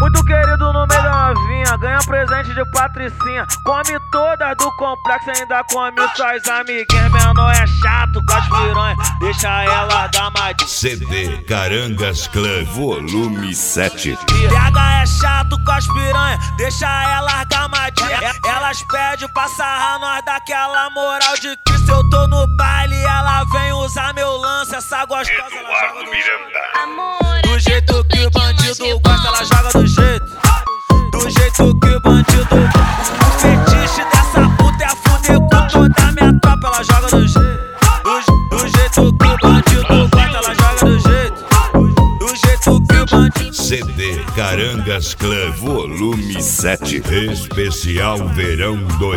Muito querido no meio da novinha, ganha presente de patricinha. Come todas do complexo, ainda come suas amiguinhas. Menor é chato com as piranha, deixa ela gamadinha. CD Carangas Clã Volume 7. PH é chato com as piranha, deixa ela gamadinha. Elas pedem pra sarrar, nós daquela moral de que se eu tô no baile, ela vem usar meu lance. Essa gostosa, ela joga do jeito. Do jeito que o bandido gosta, ela joga do jeito. Do jeito que o bandido gosta. O fetiche dessa puta é fuder com toda a minha tropa, ela joga do jeito. Do jeito que o bandido gosta, ela joga do jeito. Do jeito que o bandido. CD Carangas Clã Volume 7. Especial Verão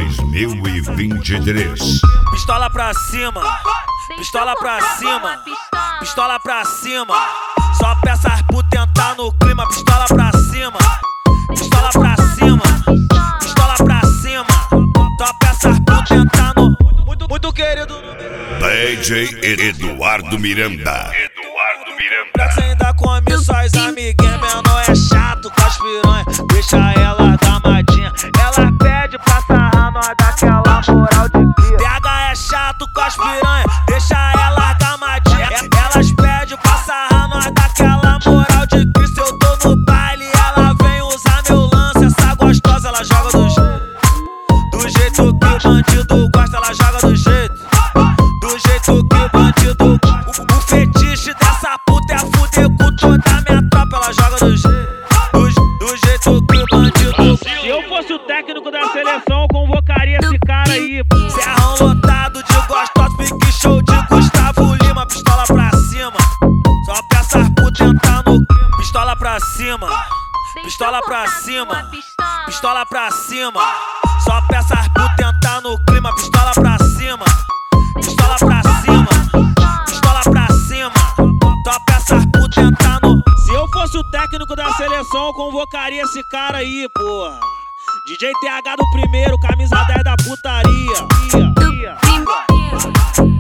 2023. Pistola pra cima, pistola pra cima, pistola pra cima. Só peças por tentar no clima, pistola pra cima, pistola pra cima, pistola pra cima. Só peças por tentar no. Muito querido. DJ Eduardo Miranda. Você ainda come suas amiguinhas, menor é chato com as piranha, deixa ela gamadinha. Ela pede pra sarrar, nós daquela moral de cria. PH é chato com as piranha, deixa ela gamadinha. Elas pedem pra sarrar, nós daquela moral de cria. Se eu tô no baile, ela vem usar meu lance. Essa gostosa, ela joga do jeito. Do jeito que o bandido gosta, ela joga do jeito. Do jeito que o bandido gosta. O fetiche dessa puta é fuder com toda a minha tropa, ela joga do jeito. Do jeito que o bandido gosta. Se eu fosse o técnico da seleção, eu convocaria esse cara aí. Serrão lotado de gostosos, pique show de Gustavo Lima. Pistola pra cima, só peças por tentar no clima. Pistola pra cima, pistola pra cima, pistola pra cima. Só peças por tentar no clima. Pistola pra cima, pistola pra cima, pistola pra cima. Só peças por tentar no. Se eu fosse o técnico da seleção, eu convocaria esse cara aí, porra. DJ TH do primeiro, camisa 10 da putaria.